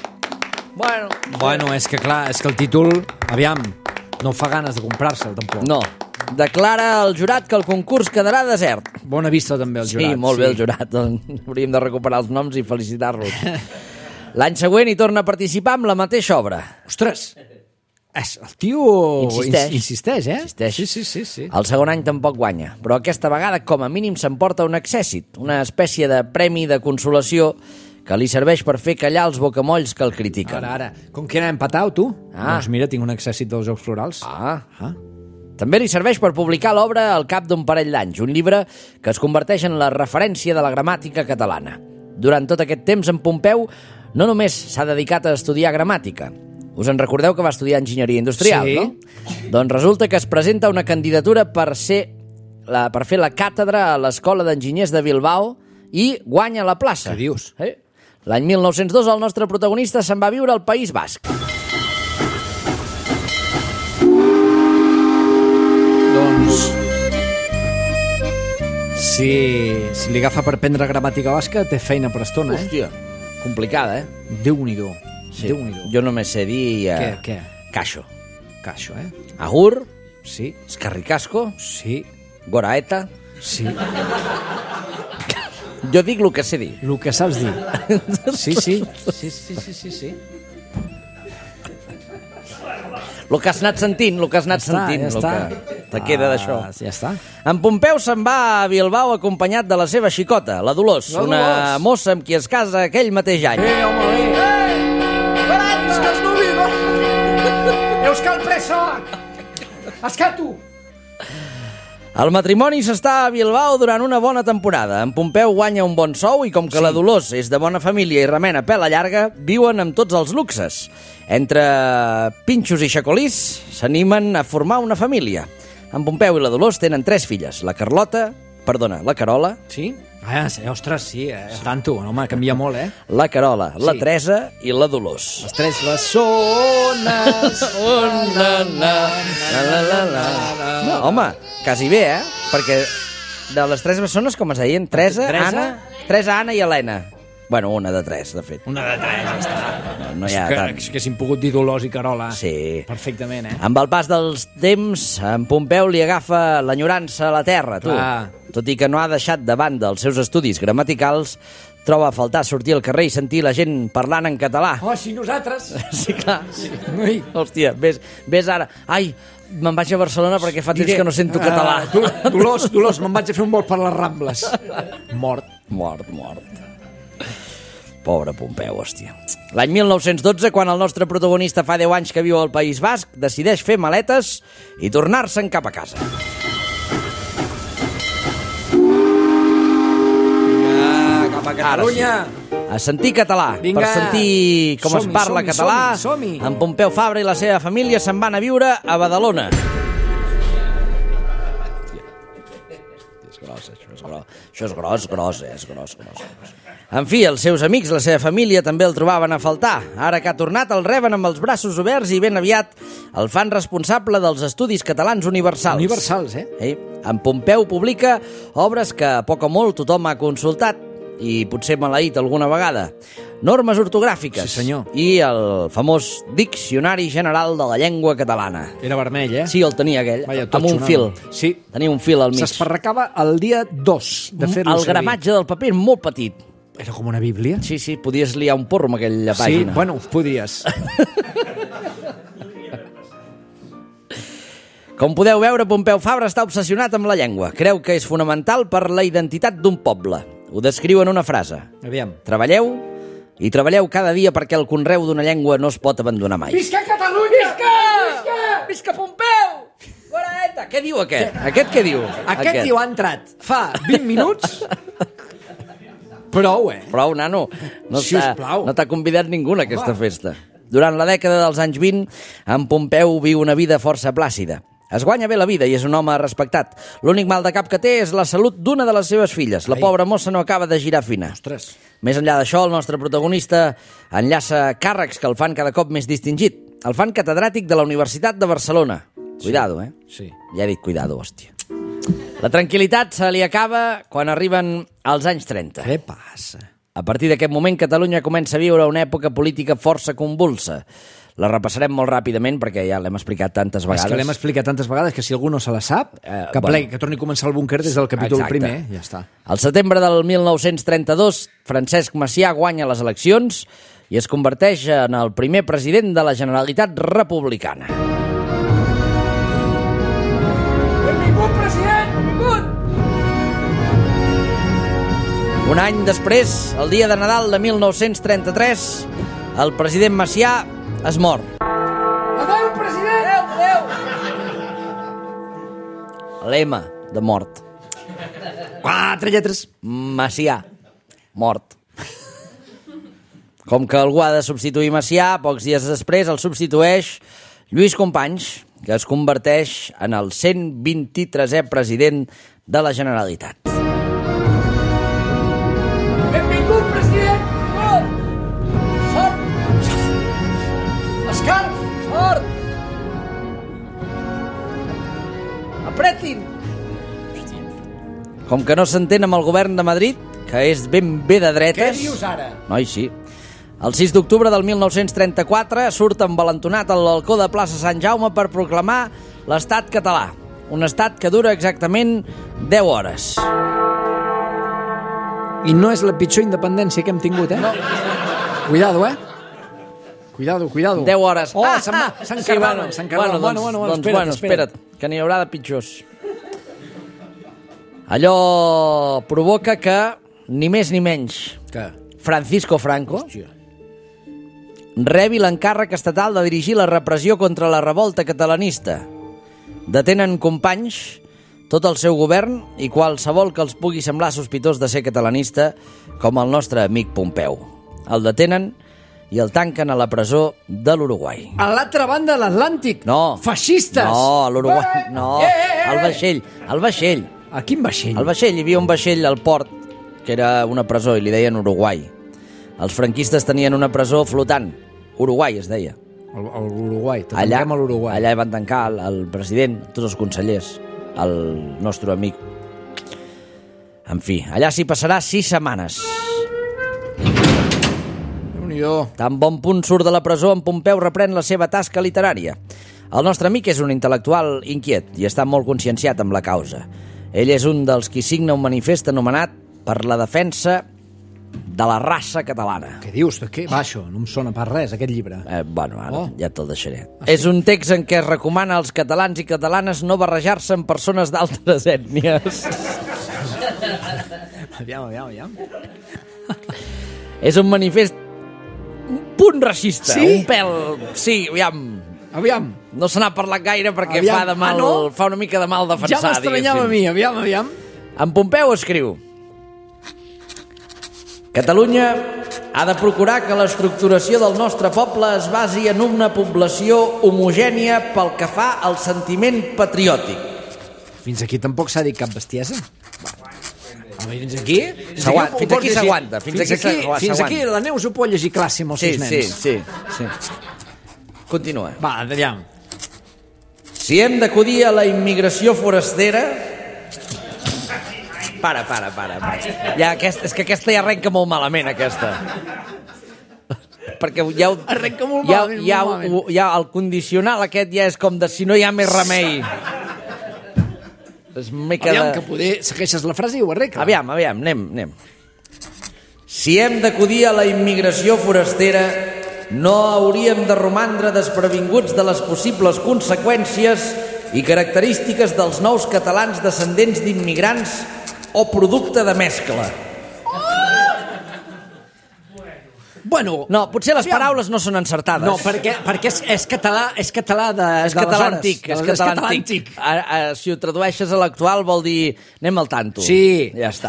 Bueno, és que clar, és que el títol, aviam, no fa ganes de comprar-se'l, tampoc. No. Declara el jurat que el concurs quedarà desert. Bona vista també el jurat. Sí, molt bé el jurat. Hauríem de recuperar els noms i felicitar-los. L'any següent hi torna a participar amb la mateixa obra. Ostres! El tio insisteix, eh? Insisteix. Sí. El segon any tampoc guanya, però aquesta vegada com a mínim s'emporta un accèssit, una espècie de premi de consolació que li serveix per fer callar els bocamolls que el critiquen. Ara, com que era empatat, tu? Doncs mira, tinc un accèssit dels Jocs Florals. També li serveix per publicar l'obra al cap d'un parell d'anys, un llibre que es converteix en la referència de la gramàtica catalana. Durant tot aquest temps, en Pompeu no només s'ha dedicat a estudiar gramàtica. Us en recordeu que va estudiar enginyeria industrial, no? Doncs resulta que es presenta una candidatura per fer la càtedra a l'Escola d'Enginyers de Bilbao i guanya la plaça. Què dius? L'any 1902 el nostre protagonista se'n va viure al País Basc. Doncs... Si li agafa per prendre gramàtica basca, té feina per estona, Hòstia, complicada, Déu-n'hi-do. Sí. Jo només sé dir... Què? Caixo. Caixo, Agur. Sí. Escarricasco. Sí. Goraeta. Sí. Jo dic el que sé dir. El que saps dir. Sí. El que has anat sentint, que te queda d'això. Ja està. En Pompeu se'n va a Bilbao acompanyat de la seva xicota, la Dolors, una mossa amb qui es casa aquell mateix any. Euskal preso! Eskatu! El matrimoni s'està a Bilbao durant una bona temporada. En Pompeu guanya un bon sou i com que la Dolors és de bona família i remena pela llarga, viuen amb tots els luxes. Entre pinxos i xacolís s'animen a formar una família. En Pompeu i la Dolors tenen 3 filles. La Carola, Ostres, sí, tanto, home, canvia molt, La Carola, la Teresa i la Dolors. Les tres bessones. No, home, quasi bé, perquè de les tres bessones, com es deien? Teresa, Anna i Helena. Bueno, una de tres, de fet. Una de tres, ja està. No hi ha tant. És que haguéssim pogut dir Dolors i Carola. Sí. Perfectament, Amb el pas dels temps, en Pompeu li agafa l'enyorança a la terra, tu. Clar. Tot i que no ha deixat de banda els seus estudis gramaticals, troba a faltar sortir al carrer i sentir la gent parlant en català. Oh, si nosaltres... Sí, clar. Sí. Hòstia, ves ara. Ai, me'n vaig a Barcelona perquè fa temps que no sento català. Dolors, me'n vaig a fer un volt per les Rambles. Mort. Pobre Pompeu, hòstia. L'any 1912, quan el nostre protagonista fa 10 anys que viu al País Basc, decideix fer maletes i tornar-se'n cap a casa. Cap a Catalunya. A sentir català. Vinga. Per sentir com es parla català, som-hi. en Pompeu Fabra i la seva família se'n van a viure a Badalona. Això és gros. En fi, els seus amics, la seva família, també el trobaven a faltar. Ara que ha tornat, el reben amb els braços oberts i ben aviat el fan responsable dels estudis catalans universals. Universals, En Pompeu publica obres que a poc o molt tothom ha consultat i potser maleït alguna vegada. Normes ortogràfiques. Sí, senyor. I el famós Diccionari General de la Llengua Catalana. Era vermell, Sí, el tenia aquell, Vaya, amb un fil. Sí. Tenia un fil al mig. S'esparracava el dia 2 de fer-lo El gramatge del paper molt petit. Era com una bíblia? Sí, podies liar un porro amb aquella pàgina. Sí, bueno, podries. Com podeu veure, Pompeu Fabra està obsessionat amb la llengua. Creu que és fonamental per la identitat d'un poble. Ho descriu en una frase. Aviam. Treballeu cada dia perquè el conreu d'una llengua no es pot abandonar mai. Visca Catalunya! Visca Pompeu! Guaraeta! Què diu aquest? Aquest què diu? Aquest tio ha entrat fa 20 minuts... Prou, Prou, nano. No t'ha convidat ningú a aquesta festa. Durant la dècada dels anys 20, en Pompeu viu una vida força plàcida. Es guanya bé la vida i és un home respectat. L'únic mal de cap que té és la salut d'una de les seves filles. La pobra mossa no acaba de girar fina. Ostres. Més enllà d'això, el nostre protagonista enllaça càrrecs que el fan cada cop més distingit. El fan catedràtic de la Universitat de Barcelona. Cuidado, Sí. Ja he dit cuidado, hòstia. La tranquil·litat se li acaba quan arriben als anys 30. Què passa? A partir d'aquest moment, Catalunya comença a viure una època política força convulsa. La repassarem molt ràpidament perquè ja l'hem explicat tantes vegades. És que l'hem explicat tantes vegades que si algú no se la sap, que torni a començar el búnquer des del capítol primer. Ja està. Al setembre del 1932, Francesc Macià guanya les eleccions i es converteix en el primer president de la Generalitat Republicana. Benvingut, president! Benvingut! Un any després, el dia de Nadal de 1933, el president Macià es mor. Adéu, president! Adéu! L'M de mort. 4 lletres. Macià. Mort. Com que algú ha de substituir Macià, pocs dies després el substitueix Lluís Companys, que es converteix en el 123è president de la Generalitat. Benvingut, president! Sort! Escarf! Sort! Apretin! Com que no s'entén amb el govern de Madrid, que és ben bé de dretes... Què dius ara? Noi, sí. El 6 d'octubre del 1934 surt envalentonat al balcó de plaça Sant Jaume per proclamar l'estat català. Un estat que dura exactament 10 hores. I no és la pitjor independència que hem tingut, No. Cuidado, Cuidado. 10 hores. Oh, s'encarraven. Bueno, espera't, que n'hi haurà de pitjors. Allò provoca que, ni més ni menys, Francisco Franco rebi l'encàrrec estatal de dirigir la repressió contra la revolta catalanista. Detenen Companys, tot el seu govern i qualsevol que els pugui semblar sospitós de ser catalanista, com el nostre amic Pompeu. El detenen i el tanquen a la presó de l'Uruguai. A l'altra banda de l'Atlàntic. No. Feixistes. No, a l'Uruguai. No, al vaixell. A quin vaixell? Al vaixell. Hi havia un vaixell al port que era una presó, i li deien Uruguai. Els franquistes tenien una presó flotant. Uruguai es deia. L'Uruguai, tanquem a l'Uruguai. Allà van tancar el president, tots els consellers, el nostre amic. En fi, allà s'hi passarà 6 setmanes. Tan bon punt surt de la presó, en Pompeu reprèn la seva tasca literària. El nostre amic és un intel·lectual inquiet i està molt conscienciat amb la causa. Ell és un dels qui signa un manifest anomenat Per la defensa de la raça catalana. Què dius? Va, això? No em sona pas res, aquest llibre. Bueno, ara ja te'l deixaré. És un text en què es recomana als catalans i catalanes no barrejar-se amb persones d'altres ètnies. Aviam. És un manifest un punt racista. Sí? Un pèl... Sí, aviam. No se n'ha parlat gaire perquè fa una mica de mal defensar. Ja m'estranyava a mi, aviam. En Pompeu escriu: Catalunya ha de procurar que l'estructuració del nostre poble es basi en una població homogènia pel que fa al sentiment patriòtic. Fins aquí tampoc s'ha dit cap bestiesa. Fins aquí s'aguanta. Fins aquí la Neus ho pot llegir classe amb els seus nens. Sí. Continua. Va, allà. Si hem d'acudir a la immigració forastera... Para. Ja, és que aquesta ja arrenca molt malament, aquesta. Perquè ja... Arrenca molt malament. Ja el condicional aquest ja és com de si no hi ha més remei. És mica aviam, que poder segueixes la frase i ho arregla. Aviam, anem. Si hem d'acudir a la immigració forastera, no hauríem de romandre desprevinguts de les possibles conseqüències i característiques dels nous catalans descendents d'immigrants o producte de mescla. Bueno, no, potser les paraules no són encertades. No, perquè és català de antic. Si ho tradueixes a l'actual vol dir anem al tanto. Sí. Ja està.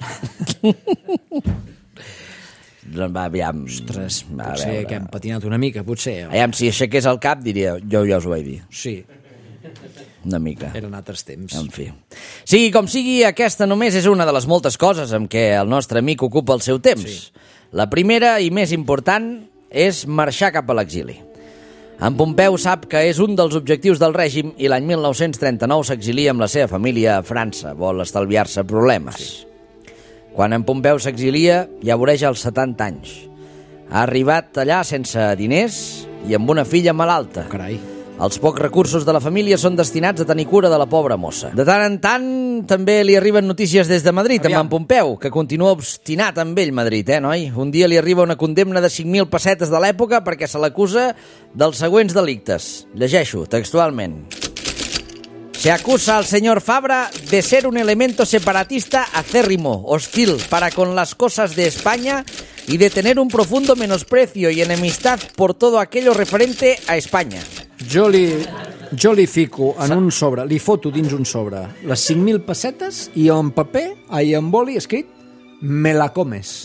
Aviam. Ostres, potser que hem patinat una mica, potser. Aviam, si aixequés el cap diria, jo ja us ho vaig dir. Sí. Una mica. Eren altres temps. En fi. Sigui com sigui, aquesta només és una de les moltes coses amb què el nostre amic ocupa el seu temps. Sí. La primera i més important és marxar cap a l'exili. En Pompeu sap que és un dels objectius del règim i l'any 1939 s'exilia amb la seva família a França. Vol estalviar-se problemes. Sí. Quan en Pompeu s'exilia, ja voreja els 70 anys. Ha arribat allà sense diners i amb una filla malalta. Carai. Els pocs recursos de la família són destinats a tenir cura de la pobra mossa. De tant en tant també li arriben notícies des de Madrid, amb en Pompeu, que continua obstinat amb ell, Madrid, noi? Un dia li arriba una condemna de 5.000 pessetes de l'època perquè se l'acusa dels següents delictes. Llegeixo, textualment. Se acusa al señor Fabra de ser un elemento separatista acérrimo, hostil para con las cosas de España y de tener un profundo menosprecio y enemistad por todo aquello referente a España. Jo li fico en un sobre, li foto dins un sobre les 5.000 pessetes i en paper, en boli, escrit me la comes.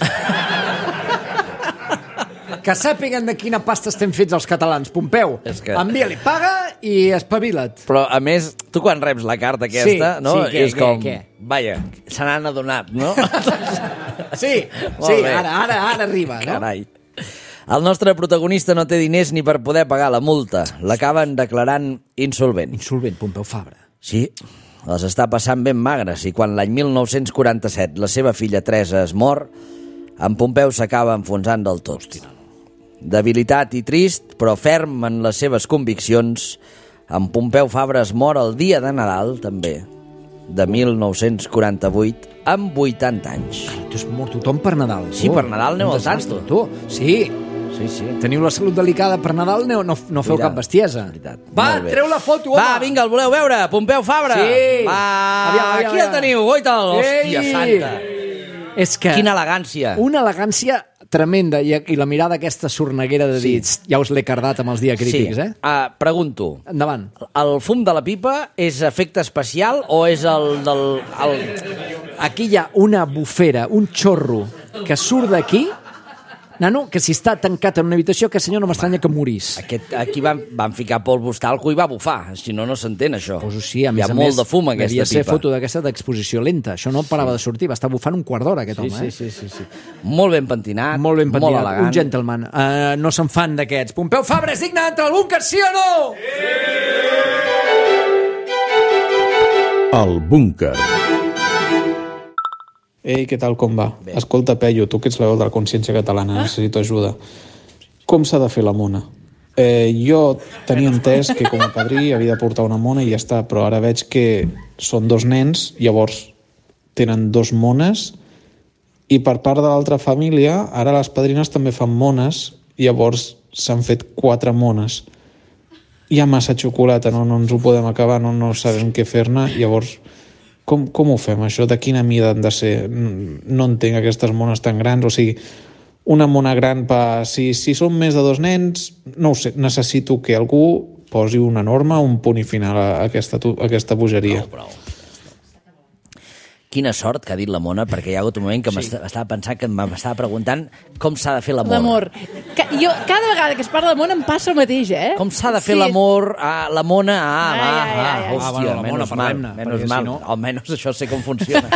Que sàpiguen de quina pasta estem fets els catalans. Pompeu, envia-li, paga i espavila't. Però, a més, tu quan reps la carta aquesta, sí, no? Sí, és com, vaja, se n'han adonat, no? Sí, ara arriba, no? Carai. El nostre protagonista no té diners ni per poder pagar la multa. L'acaben declarant insolvent. Insolvent, Pompeu Fabra. Sí, les està passant ben magres i quan l'any 1947 la seva filla Teresa es mor, en Pompeu s'acaba enfonsant del tot. Debilitat i trist, però ferm en les seves conviccions, en Pompeu Fabra es mor el dia de Nadal, també, de 1948, amb 80 anys. Tu has mort tothom per Nadal. Sí, per Nadal aneu al tanto. Tu, sí. Teniu la salut delicada per Nadal, no feu cap bestiesa. Va, treu la foto, home. Va, vinga, el voleu veure? Pompeu Fabra. Sí. Va, aquí el teniu, goita'l. Hòstia santa. És que... Quina elegància. Una elegància tremenda i la mirada aquesta sorneguera de dits. Ja us l'he cardat amb els diacrítics, Pregunto. Endavant. El fum de la pipa és efecte especial o és el del... Aquí hi ha una bufera, un xorro que surt d'aquí Nano, que si està tancat en una habitació, aquest senyor no m'estranya que morís. Aquí van ficar polvos talco i va bufar, si no, no s'entén això. Pues sí, a Hi més ha molt de fum, aquesta devia ser pipa. foto d'aquesta d'exposició lenta. Això no parava de sortir, va estar bufant un quart d'hora, aquest home. Sí. Molt ben pentinat, Molt ben pentinat, molt elegant. un gentleman. No se'n fan d'aquests. Pompeu Fabra és digne d'entrar al búnquer, sí o no? El búnquer. Ei, què tal, com va? Bé. Escolta, Pello, tu que ets la veu de la consciència catalana, necessito ajuda. Com s'ha de fer la mona? Jo tenia entès que com a padrí havia de portar una mona i ja està, però ara veig que són 2 nens, llavors tenen 2 mones, i per part de l'altra família, ara les padrines també fan mones, llavors s'han fet 4 mones. Hi ha massa xocolata, no ens ho podem acabar, no sabem què fer-ne, llavors... Com ho fem, això? De quina mida han de ser? No entenc aquestes mones tan grans. O sigui, una mona gran si són més de 2 nens, no ho sé, necessito que algú posi una norma, un punt i final a aquesta bogeria. Prou. Quina sort que ha dit la Mona, perquè hi ha hagut un moment que m'estava pensant, que m'estava preguntant com s'ha de fer l'amor. L'amor. Jo, cada vegada que es parla de Mona em passa el mateix, eh? Com s'ha de fer l'amor a la Mona? Hòstia, la Mona, parlem-ne, menys mal. si no... Almenys això sé com funciona.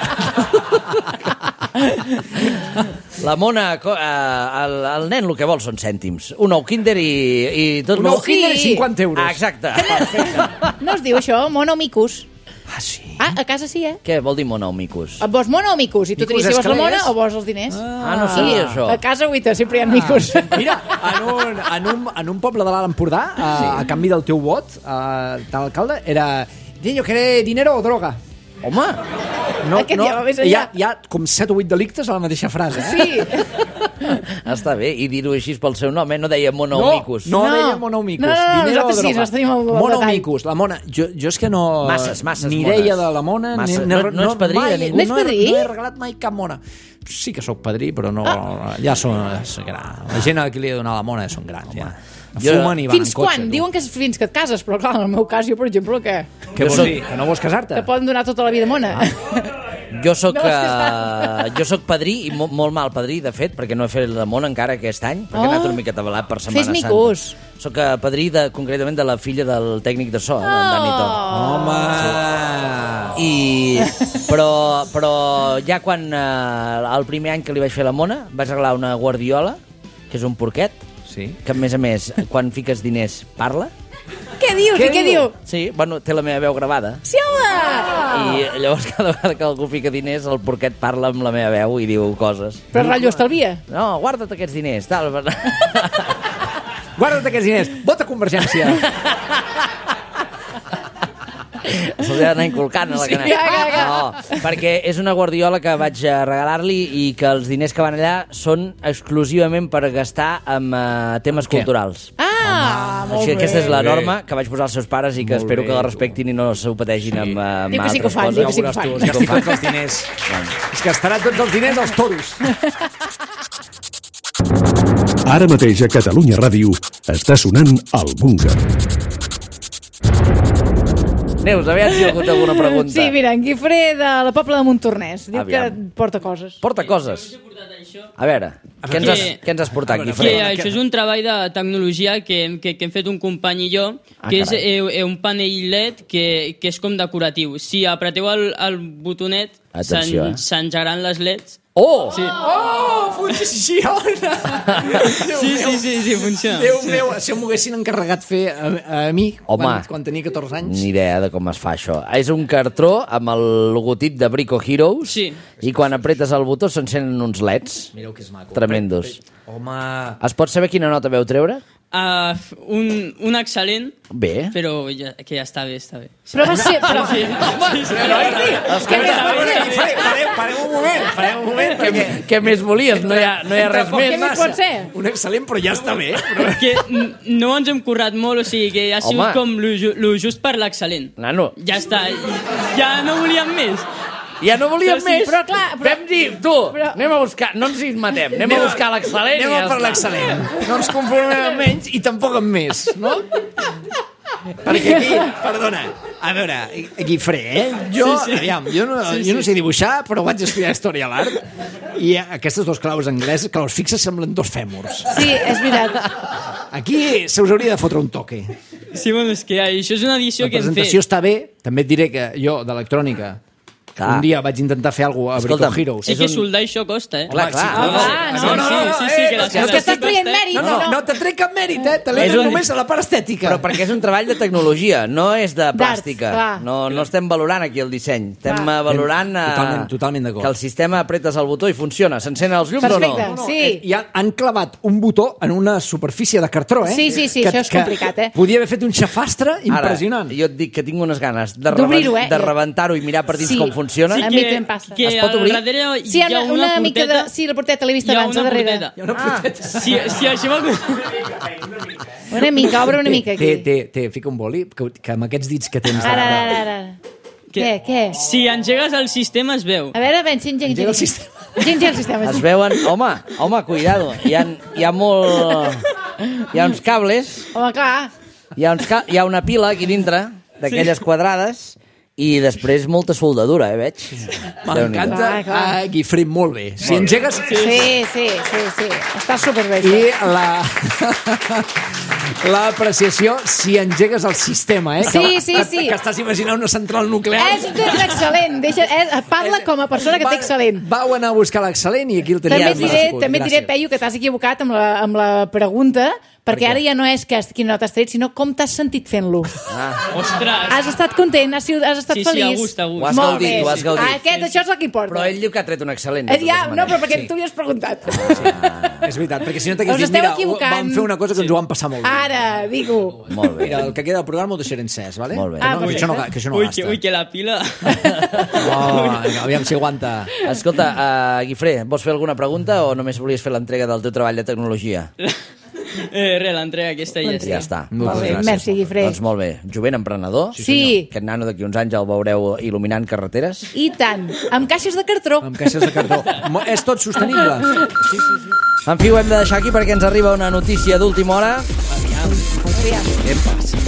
La Mona, el nen el que vol són cèntims. Un ou Kinder i tot... Un ou Kinder i 50 euros. Exacte. No es diu això, Mona o Micus? Ah, sí? A casa sí, eh? Què vol dir Mona o Micus? Vols Mona o Micus? I tu tries si vols la Mona o vols els diners. No sabia això. A casa, Uita, sempre hi ha Micus. Mira, en un poble de l'Alt Empordà, a canvi del teu vot, l'alcalde era... Niño, ¿quiere dinero o droga? Home! Hi ha com 7 o 8 delictes a la mateixa frase, eh? Sí. Està bé, i dir-ho així pel seu nom, no deia Mona o Micus. No deia Mona o Micus. No, dinero o droga. sí, nosaltres tenim el Mona o detall. Micus, la Mona. Jo és que no... Masses ni mones. deia de la Mona... No ets padrí de ningú? No ets padrí? No he regalat mai cap mona. Sí que sóc padrí, però no... Ja són grans. La gent a qui li he donat la mona són grans, ja. Fumen i van en Fins cotxe. quan? Diuen que és fins que et cases, però clar, en el meu cas, jo, per exemple, que Què vols dir? Que no vols casar-te? te poden donar tota la vida mona. Jo soc padrí, i molt mal padrí, de fet, perquè no he fet la Mona encara aquest any, perquè he anat una miqueta avalat per Setmana Santa. Fes Micus. Soc padrí, concretament, de la filla del tècnic de so, d'en Dani Tot. Home! Però ja quan el primer any que li vaig fer la Mona, vaig regalar una guardiola, que és un porquet, que a més, quan fiques diners, parla. Què dius? I què diu? Sí, bueno, té la meva veu gravada. Sí, home! I llavors cada vegada que algú fica diners, el porquet parla amb la meva veu i diu coses. Però rotllo estalvia. No, guarda't aquests diners, tal. Guarda't aquests diners. Vota Convergència. Se'ls ha d'anar inculcant a la canalla. No, perquè és una guardiola que vaig regalar-li i que els diners que van allà són exclusivament per gastar en temes culturals. Molt bé. Aquesta és la norma que vaig posar als seus pares i que espero que la respectin i no s'ho pateixin amb Diu que sí que ho altres fan, coses. diu que sí que ho fan. Es gasti tots els diners. Es gastarà tots els diners dels toros. Ara mateix a Catalunya Ràdio està sonant el búnquer. Neus, aviam si hi ha hagut alguna pregunta. Sí, mira, en Guifré de la Pobla de Montornès. Diu que porta coses. Porta coses. A veure, què ens has portat, Guifré? Això és un treball de tecnologia que hem fet un company i jo, que és un panell LED que és com decoratiu. Si apreteu el botonet, s'engegaran les LEDs. Oh! Sí. Oh, funciona! Sí, funciona. Déu meu, si m'ho haguessin encarregat fer a mi quan tenia 14 anys. Ni idea de com es fa això. És un cartró amb el logotip de Brico Heroes i quan apretes el botó s'encenen uns LEDs. Mireu que és maco. Tremendos. Home... Es pot saber quina nota veu treure? Un excel·lent. Bé. Però que ja està bé, està bé. Però va ser... Parem un moment. Què més volies? No hi ha res més. Què més pot ser? Un excel·lent, però ja està bé. Que no ens hem currat molt, o sigui que ha sigut com lo just per l'excel·lent. Nano. Ja està. Ja no volíem més. Ja no volíem més. Però clar... Vam dir, anem a buscar... No ens hi matem. Anem a buscar l'excel·lent. Anem a per l'excel·lent. No ens conformem amb menys i tampoc amb més, no? Perquè aquí, perdona, a veure, Guifré, jo no sé dibuixar, però vaig estudiar història a l'art, i aquestes dos claus angleses, claus fixes, semblen dos fèmurs. Sí, és veritat. Aquí se us hauria de fotre un toque. Sí, bueno, és que això és una edició que hem fet. La presentació està bé, també et diré que jo, d'electrònica, un dia vaig intentar fer alguna cosa a Brico Heroes. Sí que soldar això costa, eh? Clar. No t'estàs traient mèrit. No te trec cap mèrit, te l'he només a la part estètica. Però perquè és un treball de tecnologia, no és de plàstica. No estem valorant aquí el disseny. Estem valorant totalment d'acord. Que el sistema apretes el botó i funciona. S'encenen els llums o no? Perfecte, sí. I han clavat un botó en una superfície de cartró, eh? Sí, això és complicat, eh? Podia haver fet un xafastre impressionant. Ara, jo et dic que tinc unes ganes de rebentar-ho i mirar per dins com funciona. Sí, a mi també em passa. Que al darrere hi ha una porteta. Sí, la porteta l'he vista abans, a darrere. Hi ha una porteta. Si això va... Una mica, obre una mica aquí. Fica un boli, que amb aquests dits que tens... Ara. Què? Si engegues el sistema es veu. A veure, si engega el sistema. Engega el sistema. Es veuen... Home, cuidado. Hi ha molt... Hi ha uns cables. Home, clar. Hi ha una pila aquí dintre, d'aquelles quadrades, i després molta soldadura, veig. M'encanta. Guifré, molt bé. Si engegues... Sí. Està superbé. I l'apreciació si engegues el sistema, eh? Sí. Que estàs imaginant una central nuclear. És excel·lent. Parla com a persona que té excel·lent. Vau anar a buscar l'excel·lent i aquí el tenia. També et diré, Peyu, que t'has equivocat amb la pregunta, perquè ara ja no és quina nota has tret, sinó com t'has sentit fent-lo. Ostres! Has estat content, has estat feliç. Sí, a gust. Ho has gaudit. Això és el que importa. Però ell diu que ha tret un excel·lent. No, però perquè tu li has preguntat. És veritat, perquè si no t'hagués dit, mira, vam fer una cosa que ens ho vam passar molt bé. Ara, digue-ho. Molt bé. Mira, el que queda del programa ho deixaré encès, vale? Molt bé. Que això no gasta. Ui, que la pila... Aviam si aguanta. Escolta, Guifré, vols fer alguna pregunta o només volies fer l'entrega del teu treball de tecnologia? L'entrega aquesta ja està. Ja està. Molt bé, merci, Guifré. Doncs molt bé. Jovent emprenedor. Sí. Aquest nano d'aquí uns anys el veureu il·luminant carreteres. I tant. Amb caixes de cartró. És tot sostenible. Sí. En fi, ho hem de deixar aquí perquè ens arriba una notícia d'última hora. Aviam. Què passa?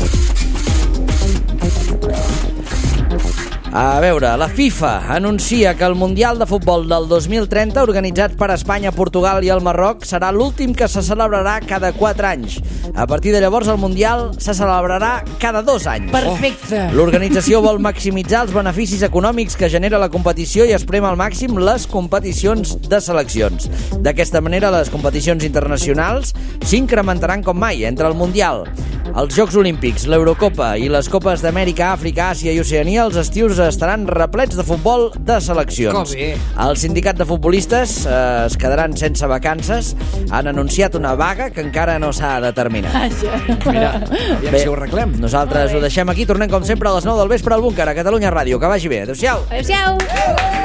A veure, la FIFA anuncia que el Mundial de Futbol del 2030, organitzat per Espanya, Portugal i el Marroc, serà l'últim que se celebrarà cada 4 anys. A partir de llavors, el Mundial se celebrarà cada 2 anys. Perfecte. L'organització vol maximitzar els beneficis econòmics que genera la competició i esprema al màxim les competicions de seleccions. D'aquesta manera, les competicions internacionals s'incrementaran com mai entre el Mundial, els Jocs Olímpics, l'Eurocopa i les Copes d'Amèrica, Àfrica, Àsia i Oceania. Els estius estaran replets de futbol de seleccions. El sindicat de futbolistes es quedaran sense vacances. Han anunciat una vaga que encara no s'ha determinat. Mira, aviam si ho arreglem. Nosaltres ho deixem aquí. Tornem com sempre a les 9 del vespre al Búnquer, a Catalunya Ràdio. Que vagi bé. Adéu-siau. Adéu-siau.